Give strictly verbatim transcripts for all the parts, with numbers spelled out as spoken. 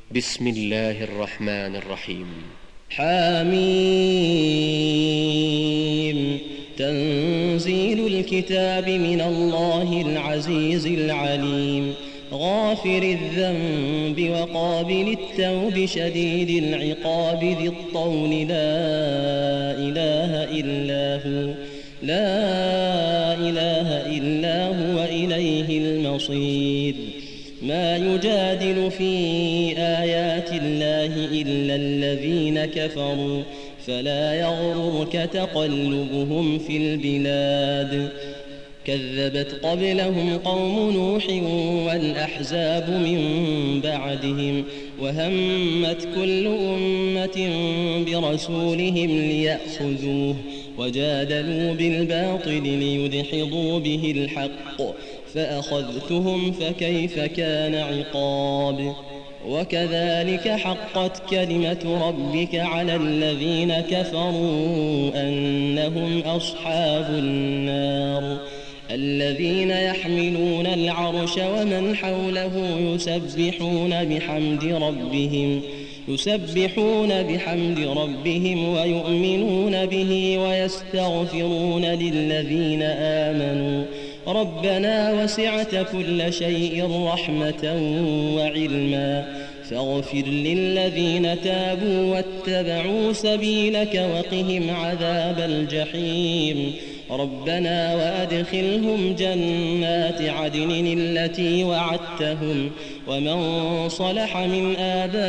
بسم الله الرحمن الرحيم. حميم. تنزيل الكتاب من الله العزيز العليم، غافر الذنب وقابل التوب شديد العقاب ذي الطول، لا إله إلا هو لا إله إلا هو إليه المصير. ما يجادل في آيات الله إلا الذين كفروا، فلا يغررك تقلبهم في البلاد. كذبت قبلهم قوم نوح والأحزاب من بعدهم، وهمت كل أمة برسولهم ليأخذوه، وجادلوا بالباطل ليدحضوا به الحق، فأخذتهم فكيف كان عقاب. وكذلك حقت كلمة ربك على الذين كفروا أنهم أصحاب النار. الذين يحملون العرش ومن حوله يسبحون بحمد ربهم يسبحون بحمد ربهم ويؤمنون به ويستغفرون للذين آمنوا ربنا وسعت كل شيء رحمة وعلما، فاغفر للذين تابوا واتبعوا سبيلك وقهم عذاب الجحيم. ربنا وأدخلهم جنات عدن التي وعدتهم ومن صلح من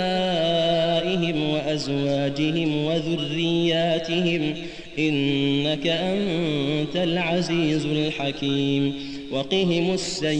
آبائهم وأزواجهم وذرياتهم إنك أنت العزيز الحكيم. وقهم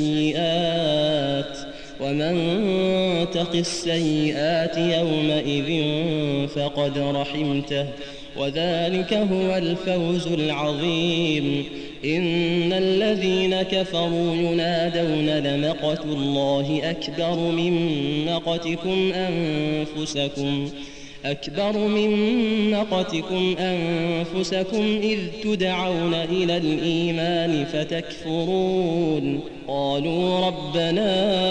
السيئات ومن تق السيئات يومئذ فقد رحمته، وذلك هو الفوز العظيم. إن الذين كفروا ينادون لمقت الله أكبر من مقتكم أنفسكم أكبر من مقتكم أنفسكم إذ تدعون إلى الإيمان فتكفرون. قالوا ربنا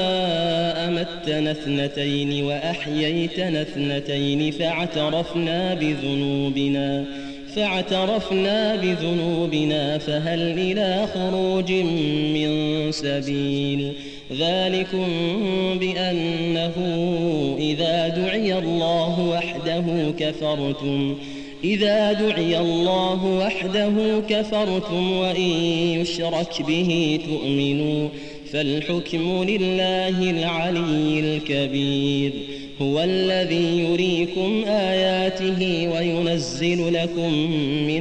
أمتنا اثنتين وأحييتنا اثنتين فاعترفنا بذنوبنا فاعترفنا بذنوبنا فهل إلى خروج من سبيل. ذلكم بأنه إذا دعي الله وحده كفرتم إذا دعي الله وحده كفرتم وإن يشرك به تؤمنوا، فالحكم لله العلي الكبير. هو الذي يريكم آياته وينزل لكم من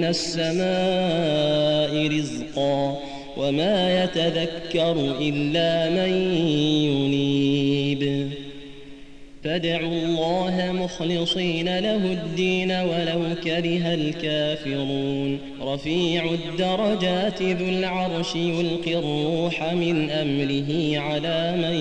السماء رزقا، وما يتذكر إلا من ينيب. فادعوا الله مخلصين له الدين ولو كره الكافرون. رفيع الدرجات ذو العرش يلقي الروح من أمره على من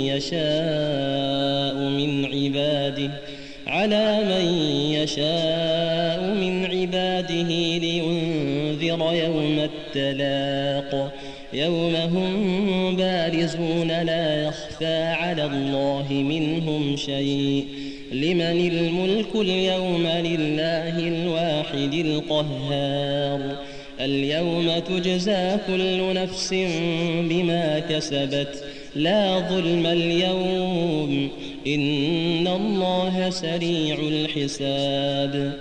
يشاء من عباده على من يشاء من عباده لينذر يوم التلاق، يوم هم بارزون لا يخفى على الله منهم شيء. لمن الملك اليوم؟ لله الواحد القهار. اليوم تجزى كل نفس بما كسبت لا ظلم اليوم إن الله سريع الحساب.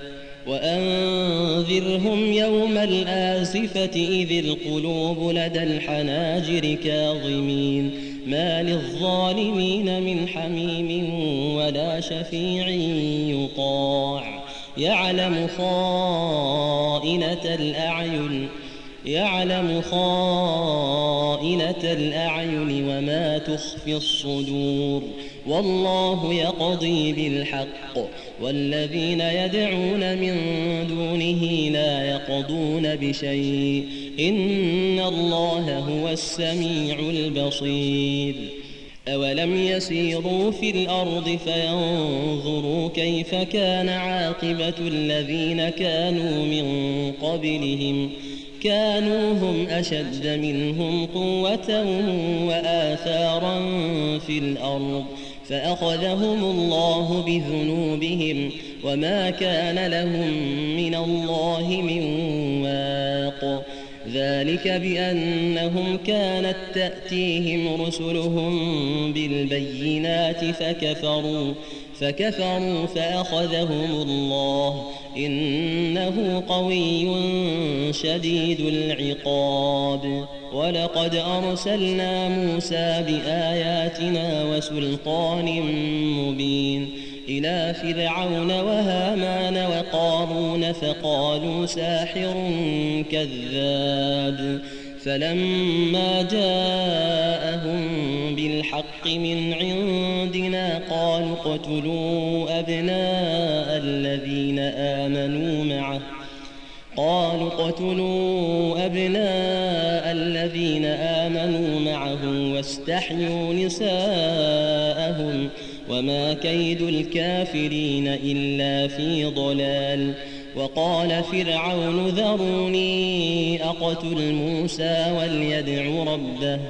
وأنذرهم يوم الآزفة إذ القلوب لدى الحناجر كاظمين، ما للظالمين من حميم ولا شفيع يطاع. يعلم خائنة الأعين يعلم خائنة الأعين وما تخفي الصدور، والله يقضي بالحق، والذين يدعون من دونه لا يقضون بشيء إن الله هو السميع البصير. أولم يسيروا في الأرض فينظروا كيف كان عاقبة الذين كانوا من قبلهم كانوا هم أشد منهم قوة وآثارا في الأرض فأخذهم الله بذنوبهم وما كان لهم من الله من واق. ذلك بأنهم كانت تأتيهم رسلهم بالبينات فكفروا فكفروا فأخذهم الله إنه قوي شديد العقاب. ولقد أرسلنا موسى بآياتنا وسلطان مبين إلى فرعون وهامان وقارون فقالوا ساحر كذاب. فلما جاءهم بالحق من عندنا قالوا اقتلوا أبناء الذين آمنوا معه قالوا اقتلوا أبناء الذين آمنوا معه واستحيوا نساءهم وما كيد الكافرين إلا في ضلال. وقال فرعون ذروني أقتل موسى وليدع ربه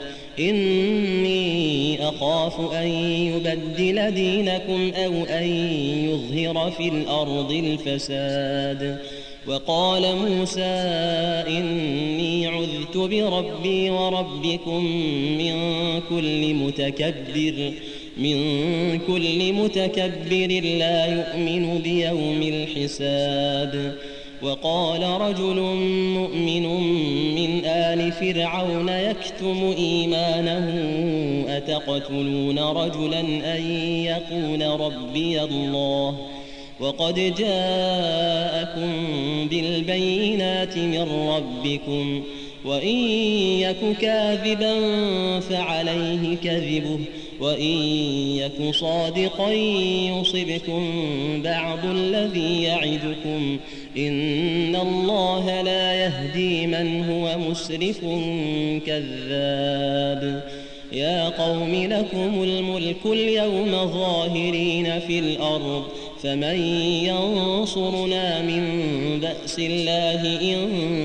إني أخاف أن يبدل دينكم أو أن يظهر في الأرض الفساد. وقال موسى إني عذت بربي وربكم من كل متكبر من كل متكبر لا يؤمن بيوم الحساب. وقال رجل مؤمن من آل فرعون يكتم إيمانه أتقتلون رجلا أن يقول ربي الله وقد جاءكم بالبينات من ربكم وإن يك كاذبا فعليه كذبه وإن يك صادقا يصبكم بعض الذي يعدكم إن الله لا يهدي من هو مسرف كذاب. يا قوم لكم الملك اليوم ظاهرين في الأرض فمن ينصرنا من بأس الله إن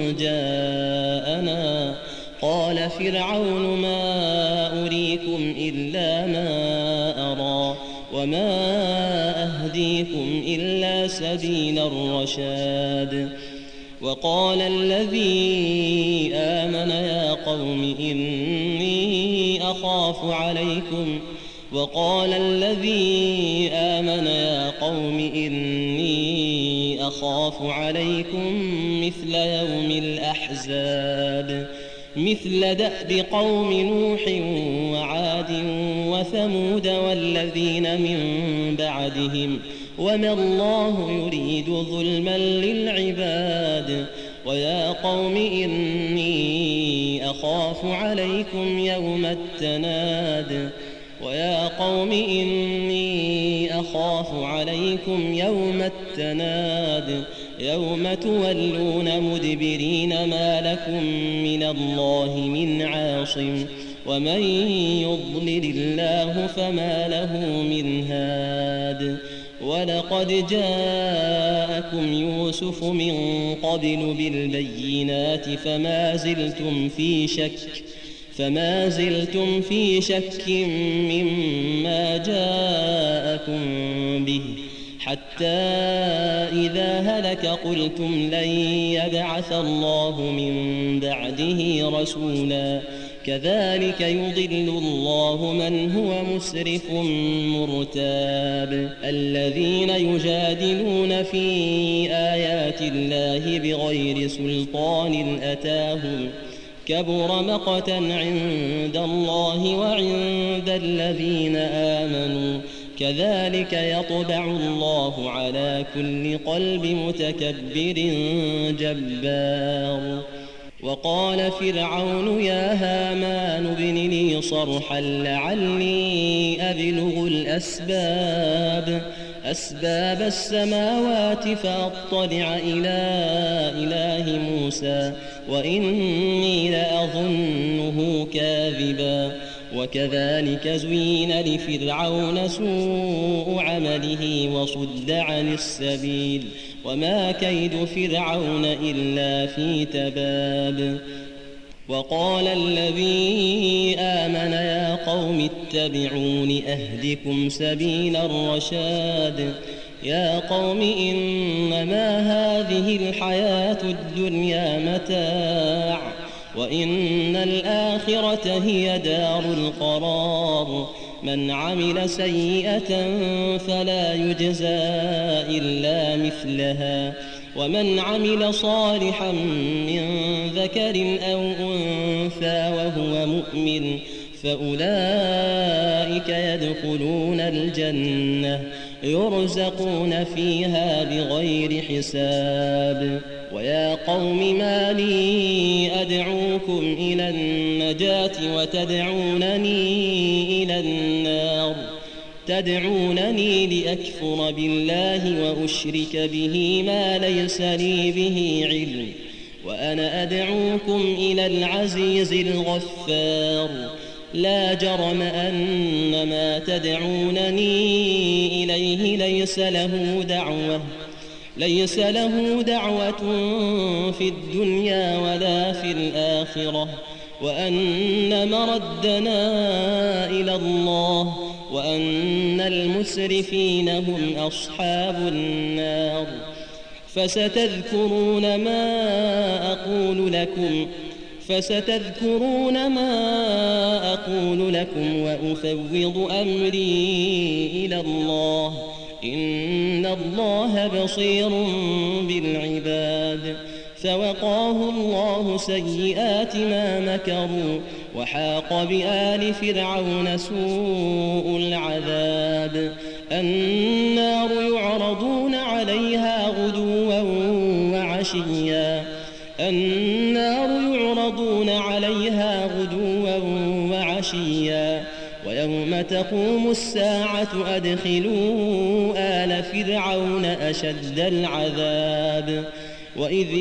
جاءنا. قال فرعون ما أريكم إلا ما أرى وما أهديكم إلا سبيل الرشاد. وقال الذي آمن يا قوم إني أخاف عليكم وقال الذي آمن يا قوم إني أخاف عليكم مثل يوم الأحزاب مثل دأب قوم نوح وعاد وثمود والذين من بعدهم وما الله يريد ظلما للعباد. ويا قوم إني أخاف عليكم يوم التناد ويا قوم إني أخاف عليكم يوم التناد يوم تولون مدبرين ما لكم من الله من عاصم ومن يضلل الله فما له من هاد. ولقد جاءكم يوسف من قبل بالبينات فما زلتم في شك فما زلتم في شك مما جاءكم به حتى إذا هلك قلتم لن يبعث الله من بعده رسولا كذلك يضل الله من هو مسرف مرتاب. الذين يجادلون في آيات الله بغير سلطان أتاهم كبر مقتا عند الله وعند الذين آمنوا كذلك يطبع الله على كل قلب متكبر جبار. وقال فرعون يا هامان ابن لي صرحا لعلي أبلغ الأسباب أسباب السماوات فأطلع إلى إله موسى وإني لأظنه كاذبا. وكذلك زين لفرعون سوء عمله وصد عن السبيل وما كيد فرعون إلا في تباب. وقال الذي آمن يا قوم اتبعون أهدكم سبيل الرشاد يا قوم إنما هذه الحياة الدنيا متاع وإن الآخرة هي دار القرار من عمل سيئة فلا يجزى إلا مثلها ومن عمل صالحا من ذكر أو أنثى وهو مؤمن فأولئك يدخلون الجنة يرزقون فيها بغير حساب ويا قوم ما لي أدعوكم إلى النجاة وتدعونني إلى النار تدعونني لأكفر بالله وأشرك به ما ليس لي به علم وأنا أدعوكم إلى العزيز الغفار لا جرم أن ما تدعونني إليه ليس له دعوة ليس له دعوة في الدنيا ولا في الآخرة وأن مردنا إلى الله وأن المسرفين هم أصحاب النار فستذكرون ما أقول لكم فستذكرون ما أقول لكم وأفوض أمري إلى الله إن الله بصير بالعباد فوقاه الله سيئات ما مكروا وحاق بآل فرعون سوء العذاب النار يعرضون عليها غدوا وعشيا النار يعرضون عليها غدوا وعشيا ويوم تقوم الساعة أدخلوا آل فرعون أشد العذاب وإذ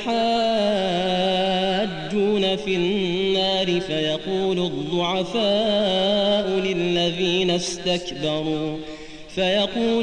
يتحاجون في النار فيقول الضعفاء للذين استكبروا فيقول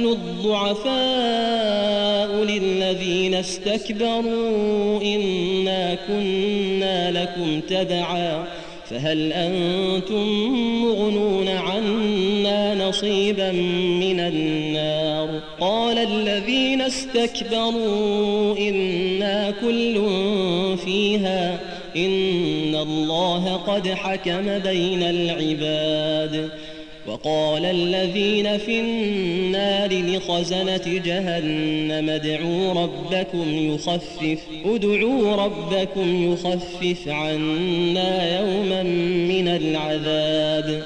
الضعفاء للذين استكبروا إنا كنا لكم تبعا فهل أنتم مغنون عنا نصيبا من النار قال الذين استكبروا إنا كل فيها إن الله قد حكم بين العباد وقال الذين في النار لخزنة جهنم ادعوا ربكم يخفف ادعوا ربكم يخفف عنا يوما من العذاب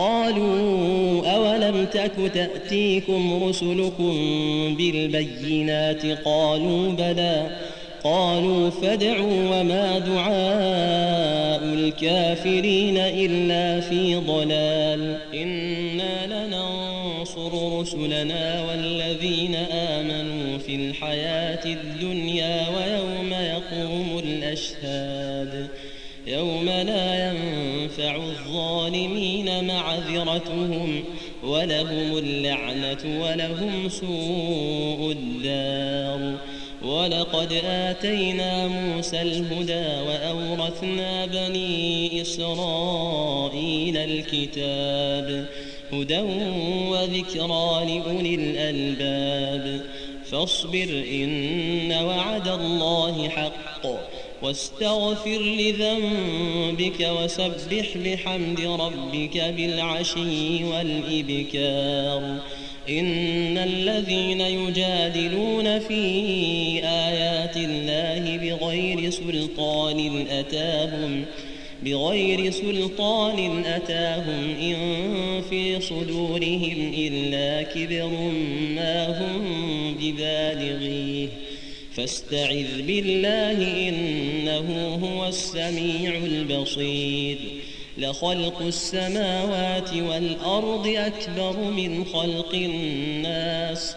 قالوا أولم تك تأتيكم رسلكم بالبينات قالوا بلى قالوا فادعوا وما دعاء الكافرين إلا في ضلال إنا لننصر رسلنا والذين آمنوا في الحياة الدنيا ويوم يقوم الأشهاد يوم لا ينفع الظالمين معذرتهم ولهم اللعنة ولهم سوء الدار ولقد آتينا موسى الهدى وأورثنا بني إسرائيل الكتاب هدى وذكرى لأولي الألباب فاصبر إن وعد الله حق واستغفر لذنبك وسبح بحمد ربك بالعشي والإبكار إن الذين يجادلون في آيات الله بغير سلطان أتاهم بغير سلطان أتاهم إن في صدورهم إلا كبر ما هم ببالغيه فاستعذ بالله إنه هو السميع البصير لخلق السماوات والأرض أكبر من خلق الناس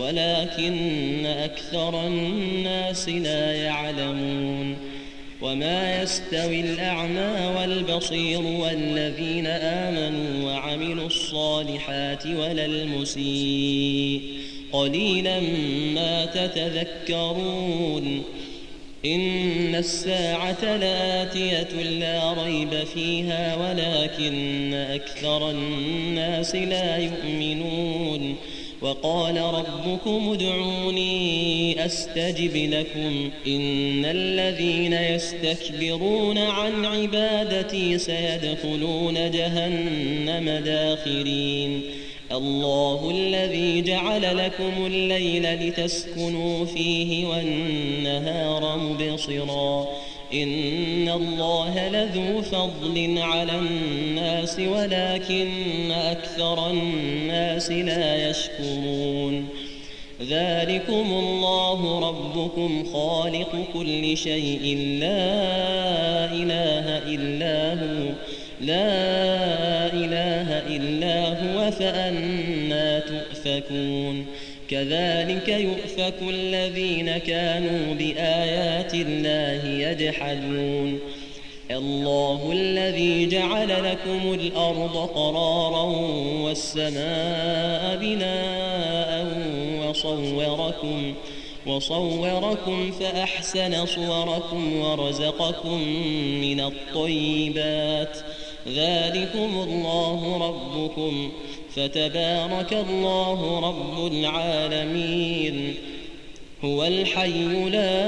ولكن أكثر الناس لا يعلمون وما يستوي الأعمى والبصير والذين آمنوا وعملوا الصالحات ولا المسيء قليلا ما تتذكرون إن الساعة لآتية لا ريب فيها ولكن أكثر الناس لا يؤمنون وقال ربكم ادعوني أستجب لكم إن الذين يستكبرون عن عبادتي سيدخلون جهنم داخرين الله الذي جعل لكم الليل لتسكنوا فيه والنهار مبصرا إن الله لذو فضل على الناس ولكن أكثر الناس لا يشكرون ذلكم الله ربكم خالق كل شيء لا إله إلا هو لا إله إلا هو فأنى تؤفكون كذلك يؤفك الذين كانوا بآيات الله يجحدون الله الذي جعل لكم الأرض قرارا والسماء بناء وصوركم وصوركم فأحسن صوركم ورزقكم من الطيبات ذلكم الله ربكم فتبارك الله رب العالمين هو الحي لا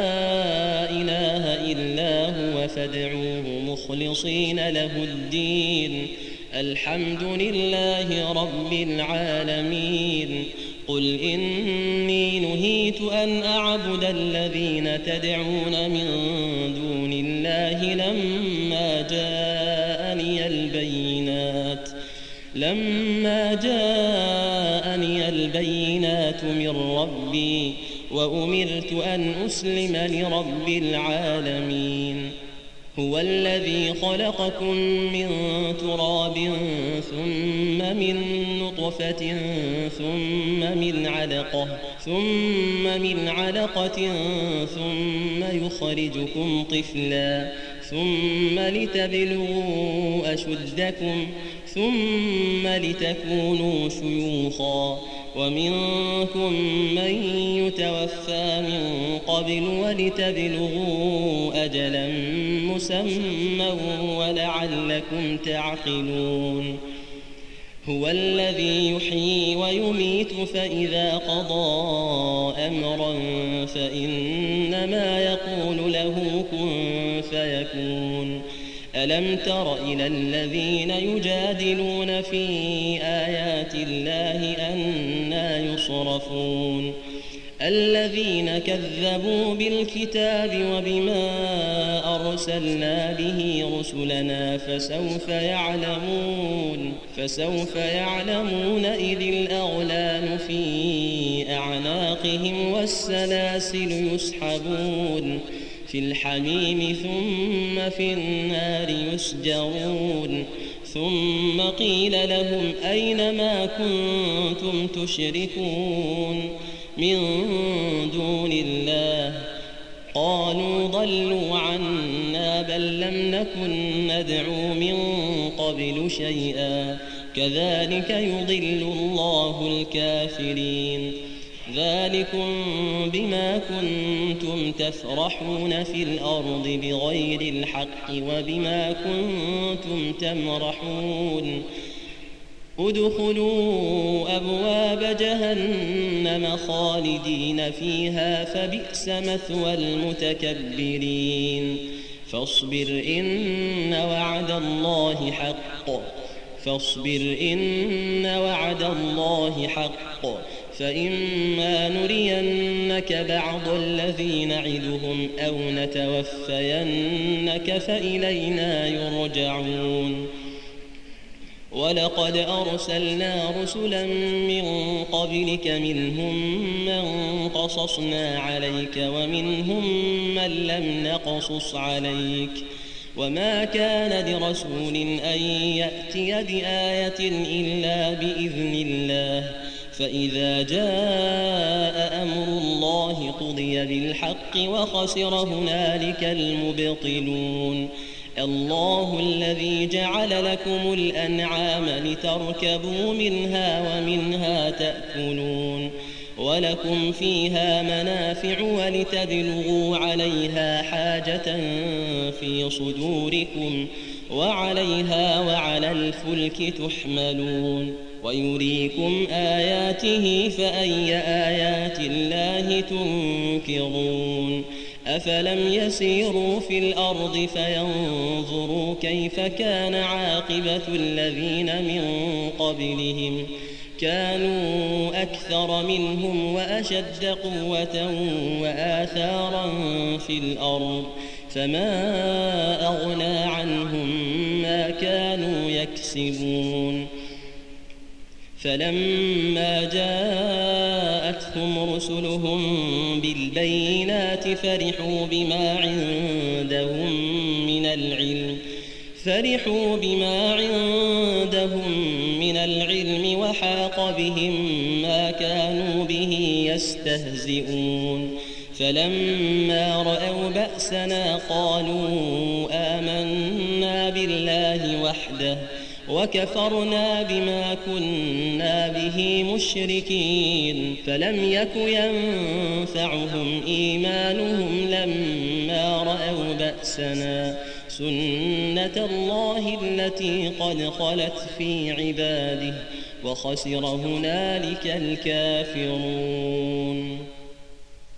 إله إلا هو فادعوه مخلصين له الدين الحمد لله رب العالمين قل إني نهيت أن أعبد الذين تدعون من دون الله لما جاءني البينات لما جاءني البينات من ربي وأمرت أن أسلم لرب العالمين هو الذي خلقكم من تراب ثم من نطفة ثم من علقة ثم من علقة ثم يخرجكم طفلا ثم لتبلغوا أشدكم ثم لتكونوا شيوخا ومنكم من يتوفى من قبل ولتبلغوا أجلا مسمى ولعلكم تعقلون هو الذي يحيي ويميت فإذا قضى أمرا فإنما يقول له كن فيكون ألم تر إلى الذين يجادلون في آيات الله أنى يصرفون الذين كذبوا بالكتاب وبما أرسلنا به رسلنا فسوف يعلمون فسوف يعلمون إذ الأغلال في أعناقهم والسلاسل يسحبون في الحميم ثم في النار يسجرون ثم قيل لهم أين ما كنتم تشركون من دون الله قالوا ضلوا عنا بل لم نكن ندعو من قبل شيئا كذلك يضل الله الكافرين ذلكم بما كنتم تفرحون في الأرض بغير الحق وبما كنتم تمرحون ادخلوا أبواب جهنم خالدين فيها فبئس مثوى المتكبرين فاصبر إن وعد الله حق فاصبر إن وعد الله حق فإما نرينك بعض الذي نعدهم أو نتوفينك فإلينا يرجعون ولقد أرسلنا رسلا من قبلك منهم من قصصنا عليك ومنهم من لم نقصص عليك وما كان لرسول أن يأتي بآية إلا بإذن الله فإذا جاء أمر الله قضي بالحق وخسر هنالك المبطلون الله الذي جعل لكم الأنعام لتركبوا منها ومنها تأكلون ولكم فيها منافع ولتبلغوا عليها حاجة في صدوركم وعليها وعلى الفلك تحملون ويريكم آياته فأي آيات الله تنكرون أفلم يسيروا في الأرض فينظروا كيف كان عاقبة الذين من قبلهم كانوا أكثر منهم وأشد قوة وآثارا في الأرض فما أغنى عنهم ما كانوا يكسبون فلما جاءتهم رسلهم بالبينات فرحوا بما عندهم من العلم فرحوا بما عندهم من العلم وحاق بهم ما كانوا به يستهزئون فلما رأوا بأسنا قالوا آمنا بالله وحده وكفرنا بما كنا به مشركين فلم يك ينفعهم إيمانهم لما رأوا بأسنا سنة الله التي قد خلت في عباده وخسر هنالك الكافرون.